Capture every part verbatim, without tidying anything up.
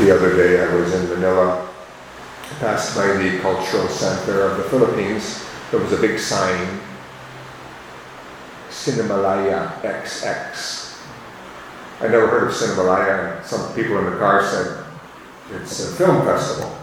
The other day I was in Manila, passed by the Cultural Center of the Philippines. There was a big sign, Cinemalaya X X. I never heard of Cinemalaya, and some people in the car said it's a film festival.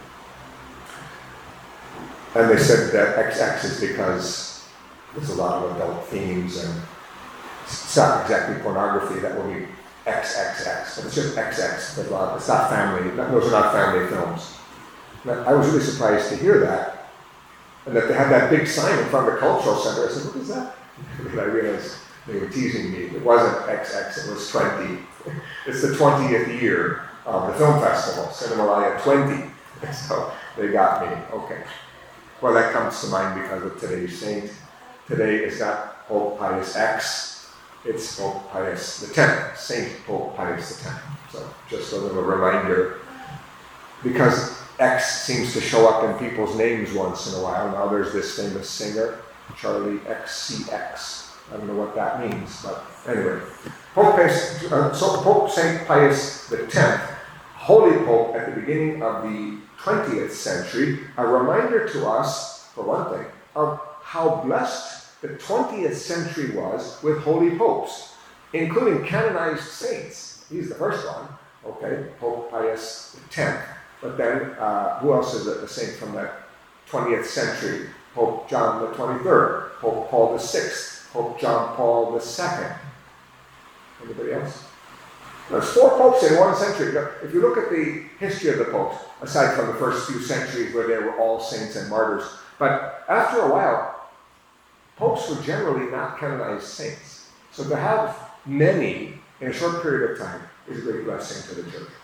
And they said that X X is because there's a lot of adult themes, and it's not exactly pornography. That will be X X X, but it's just X X. It's not family. Those are not family films. And I was really surprised to hear that, and that they had that big sign in front of the Cultural Center. I said, "What is that?" And I realized they were teasing me. It wasn't X X. It was twenty. It's the twentieth year of the film festival, Cinemalaya twenty. So they got me. Okay. Well, that comes to mind because of today's saint. Today is not Pope Pius X, it's Pope Pius the tenth, Saint Pope Pius the tenth. So just a little reminder, because X seems to show up in people's names once in a while. Now there's this famous singer, Charlie X C X. I don't know what that means, but anyway. Pope Pius, uh, so Pope Saint Pius the tenth, Holy Pope at the beginning of the twentieth century, a reminder to us, for one thing, of how blessed the twentieth century was with holy popes, including canonized saints. He's the first one, okay, Pope Pius the tenth. But then, uh, who else is a saint from that twentieth century? Pope John the twenty-third, Pope Paul the sixth, Pope John Paul the second. Anybody else? There's four popes in one century. If you look at the history of the popes, aside from the first few centuries where they were all saints and martyrs, but after a while, popes were generally not canonized saints. So to have many in a short period of time is a great blessing to the church.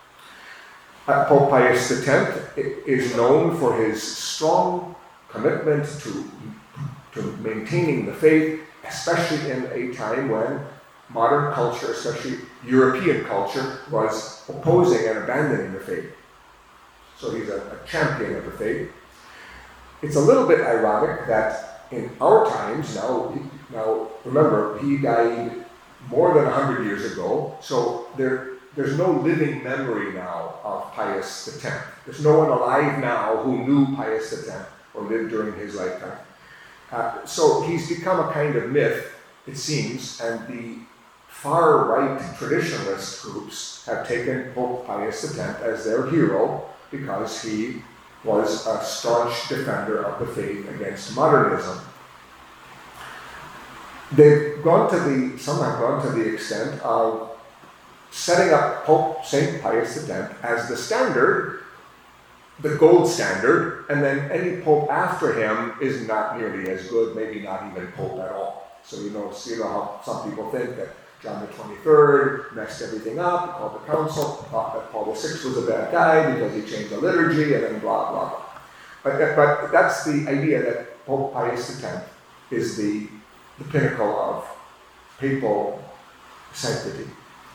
Uh, Pope Pius the tenth is known for his strong commitment to, to maintaining the faith, especially in a time when modern culture, especially European culture, was opposing and abandoning the faith. So he's a, a champion of the faith. It's a little bit ironic that in our times, now, now remember, he died more than one hundred years ago, so there, there's no living memory now of Pius the tenth. There's no one alive now who knew Pius the tenth or lived during his lifetime. Uh, so he's become a kind of myth, it seems, and the far-right traditionalist groups have taken Pope Pius the tenth as their hero because he was a staunch defender of the faith against modernism. They've gone to the, some have gone to the extent of setting up Pope Saint Pius the tenth as the standard, the gold standard, and then any pope after him is not nearly as good, maybe not even pope at all. So you know, see how some people think that John the twenty-third messed everything up, called the council, thought that Paul the sixth was a bad guy because he changed the liturgy, and then blah, blah, blah. But, that, but that's the idea that Pope Pius the tenth is the, the pinnacle of papal sanctity.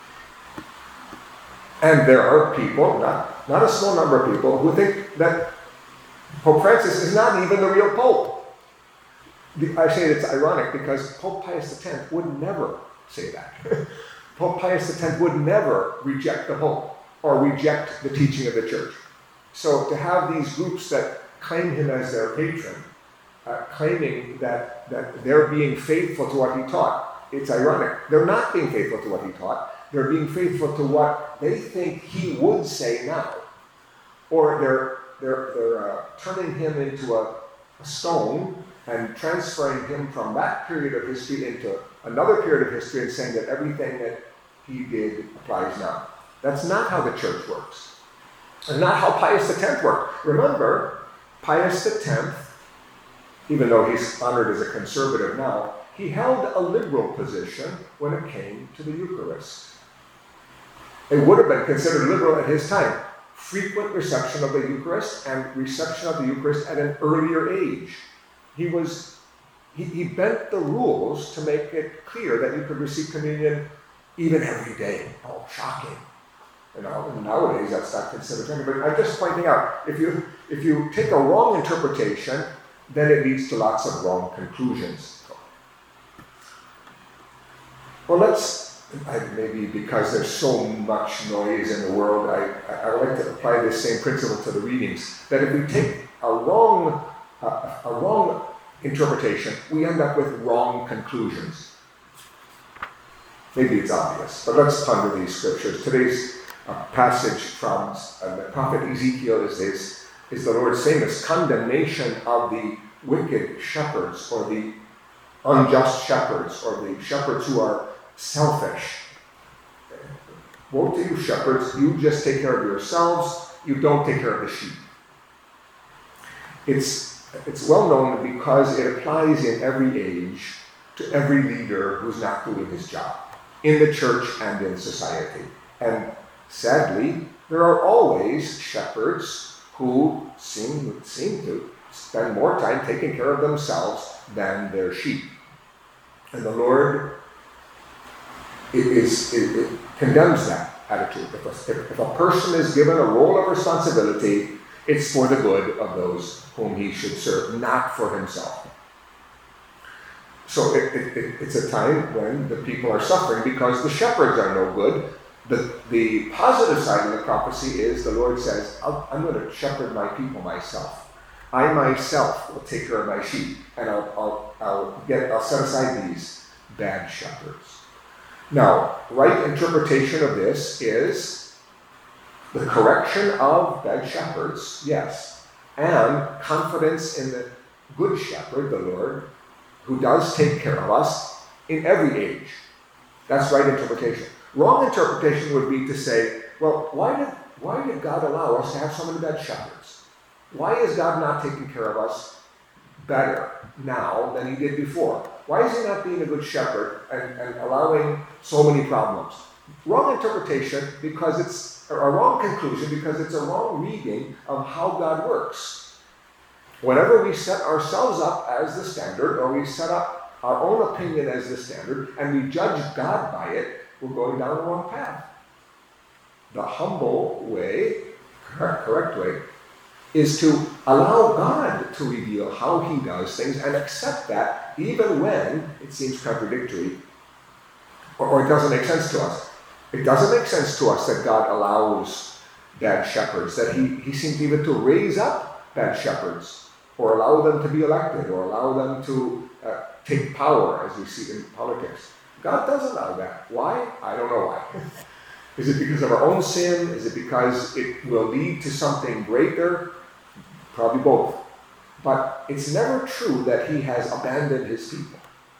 And there are people, not, not a small number of people, who think that Pope Francis is not even the real Pope. I say it's ironic because Pope Pius the tenth would never say that. Pope Pius the tenth would never reject the Pope or reject the teaching of the Church. So to have these groups that claim him as their patron, uh, claiming that, that they're being faithful to what he taught, it's ironic. They're not being faithful to what he taught. They're being faithful to what they think he would say now. Or they're, they're, they're uh, turning him into a, a stone and transferring him from that period of history into another period of history and saying that everything that he did applies now. That's not how the church works. And not how Pius the tenth worked. Remember, Pius the tenth, even though he's honored as a conservative now, he held a liberal position when it came to the Eucharist. It would have been considered liberal at his time. Frequent reception of the Eucharist and reception of the Eucharist at an earlier age. He was, he, he bent the rules to make it clear that you could receive communion even every day. Oh, shocking. You know, and nowadays that's not considered anything. But I'm just pointing out, if you if you take a wrong interpretation, then it leads to lots of wrong conclusions. Well, let's I, maybe because there's so much noise in the world, I, I would like to apply this same principle to the readings, that if we take a wrong, uh, a wrong interpretation, we end up with wrong conclusions. Maybe it's obvious, but let's ponder these scriptures. Today's uh, passage from uh, the prophet Ezekiel is this, is the Lord's famous condemnation of the wicked shepherds, or the unjust shepherds, or the shepherds who are selfish. Woe to you shepherds, you just take care of yourselves, you don't take care of the sheep. It's, it's well known because it applies in every age to every leader who's not doing his job, in the church and in society. And sadly, there are always shepherds who seem, seem to spend more time taking care of themselves than their sheep. And the Lord it is, it, it condemns that attitude. If a, if a person is given a role of responsibility, it's for the good of those whom he should serve, not for himself. So it, it, it, it's a time when the people are suffering because the shepherds are no good. The, the positive side of the prophecy is the Lord says, I'll, I'm going to shepherd my people myself. I myself will take care of my sheep, and I'll, I'll, I'll, get, I'll set aside these bad shepherds. Now, right interpretation of this is the correction of bad shepherds, yes, and confidence in the good shepherd, the Lord, who does take care of us in every age. That's right interpretation. Wrong interpretation would be to say, well, why did, why did God allow us to have so many bad shepherds? Why is God not taking care of us better now than he did before? Why is he not being a good shepherd and, and allowing so many problems? Wrong interpretation because it's a wrong conclusion, because it's a wrong reading of how God works. Whenever we set ourselves up as the standard, or we set up our own opinion as the standard, and we judge God by it, we're going down the wrong path. The humble way, correct, correct way, is to allow God to reveal how he does things and accept that even when it seems contradictory or, or it doesn't make sense to us. It doesn't make sense to us that God allows bad shepherds, that he, he seems even to raise up bad shepherds or allow them to be elected or allow them to uh, take power, as we see in politics. God does allow that. Why? I don't know why. Is it because of our own sin? Is it because it will lead to something greater? Probably both. But it's never true that he has abandoned his people.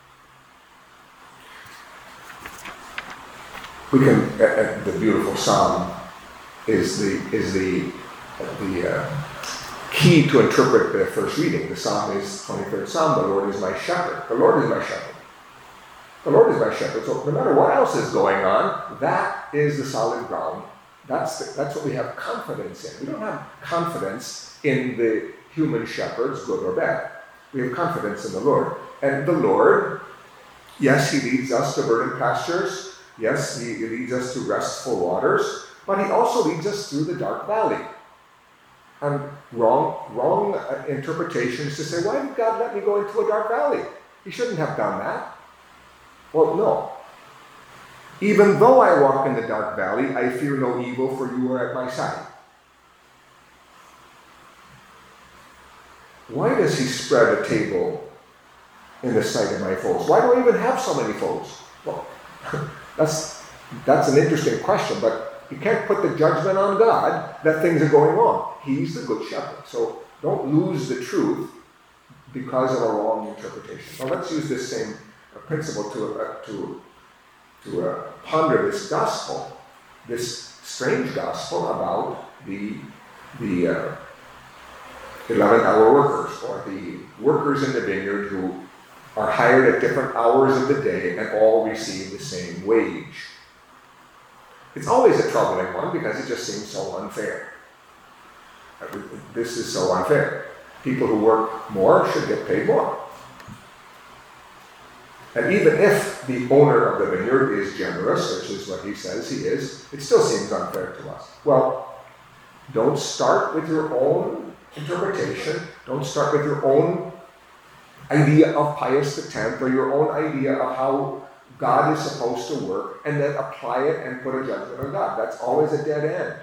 We can, uh, uh, the beautiful psalm is the, is the, uh, the uh, key to interpret the first reading. The psalm is twenty-third Psalm, the Lord is my shepherd. The Lord is my shepherd. The Lord is my shepherd. So no matter what else is going on, that is the solid ground. That's, the, that's what we have confidence in. We don't have confidence in the human shepherds, good or bad. We have confidence in the Lord. And the Lord, yes, he leads us to verdant pastures. Yes, he leads us to restful waters. But he also leads us through the dark valley. And wrong, wrong interpretation is to say, why did God let me go into a dark valley? He shouldn't have done that. Well, no. Even though I walk in the dark valley, I fear no evil, for you are at my side. Why does he spread a table in the sight of my foes? Why do I even have so many foes? Well, that's, that's an interesting question, but you can't put the judgment on God that things are going wrong. He's the good shepherd. So don't lose the truth because of a wrong interpretation. Now let's use this same principle to, uh, to, to uh, ponder this gospel, this strange gospel about the, the uh, eleventh-hour workers, or the workers in the vineyard who are hired at different hours of the day and all receive the same wage. It's always a troubling one because it just seems so unfair. This is so unfair. People who work more should get paid more. And even if the owner of the vineyard is generous, which is what he says he is, it still seems unfair to us. Well, don't start with your own interpretation. Don't start with your own idea of Pius the tenth or your own idea of how God is supposed to work and then apply it and put a judgment on God. That's always a dead end.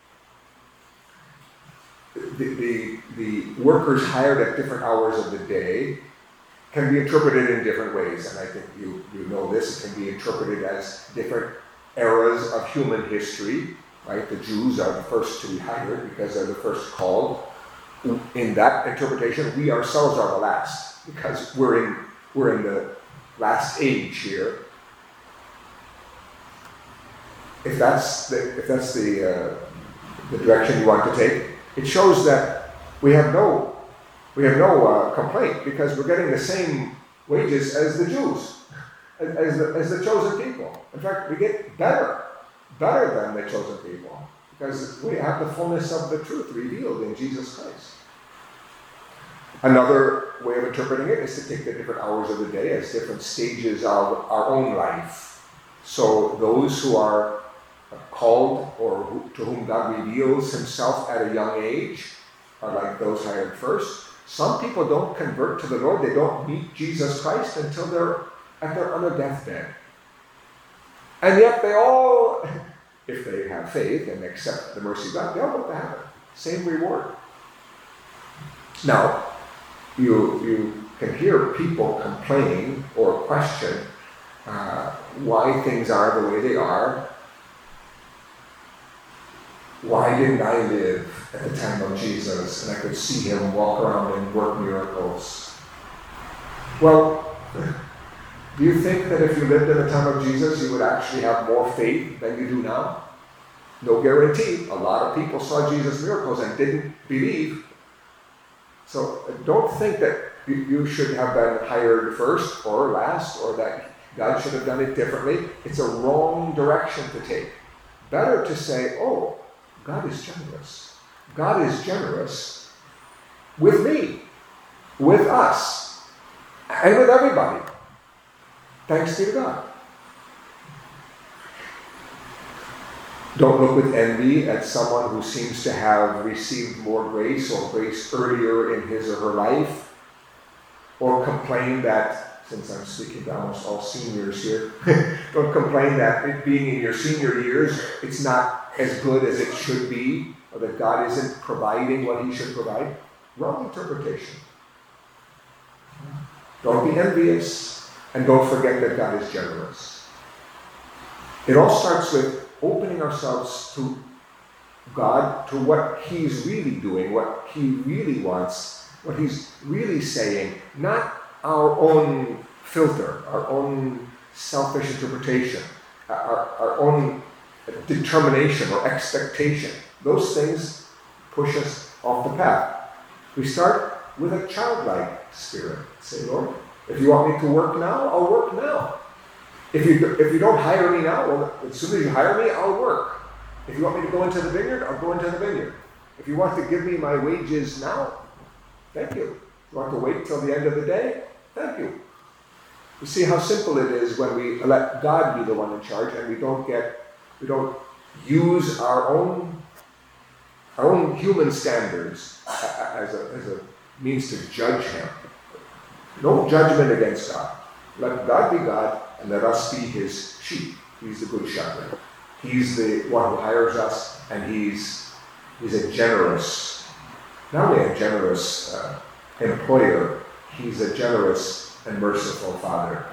The, the, the workers hired at different hours of the day can be interpreted in different ways, and I think you, you know this. It can be interpreted as different eras of human history, right? The Jews are the first to be hired because they're the first called. In that interpretation, we ourselves are the last because we're in we're in the last age here. If that's the if that's the uh, the direction you want to take, it shows that we have no we have no uh, complaint because we're getting the same wages as the Jews, as, as the as the chosen people. In fact, we get better, better than the chosen people because we have the fullness of the truth revealed in Jesus Christ. Another way of interpreting it is to take the different hours of the day as different stages of our own life. So those who are called or who, to whom God reveals himself at a young age are like those hired first. Some people don't convert to the Lord. They don't meet Jesus Christ until they're at their on their deathbed. And yet they all, if they have faith and accept the mercy of God, they all go to heaven. Same reward. Now, you, you can hear people complain or question uh, why things are the way they are. Why didn't I live at the time of Jesus and I could see him walk around and work miracles? Well, do you think that if you lived in the time of Jesus, you would actually have more faith than you do now? No guarantee. A lot of people saw Jesus' miracles and didn't believe. So don't think that you should have been hired first or last or that God should have done it differently. It's a wrong direction to take. Better to say, oh, God is generous. God is generous with me, with us, and with everybody. Thanks be to God. Don't look with envy at someone who seems to have received more grace or grace earlier in his or her life, or complain that, since I'm speaking to almost all seniors here, don't complain that it being in your senior years, it's not as good as it should be, or that God isn't providing what he should provide. Wrong interpretation. Don't be envious, and don't forget that God is generous. It all starts with opening ourselves to God, to what he's really doing, what he really wants, what he's really saying, not our own filter, our own selfish interpretation, our, our own determination or expectation. Those things push us off the path. We start with a childlike spirit. Say, Lord, if you want me to work now, I'll work now. If you if you don't hire me now, well, as soon as you hire me, I'll work. If you want me to go into the vineyard, I'll go into the vineyard. If you want to give me my wages now, thank you. If you want to wait till the end of the day, thank you. You see how simple it is when we let God be the one in charge and we don't get we don't use our own our own human standards as a, as a means to judge him. No judgment against God. Let God be God and let us be his sheep. He's the good shepherd. He's the one who hires us, and he's he's a generous, not only a generous uh, employer, he's a generous and merciful Father.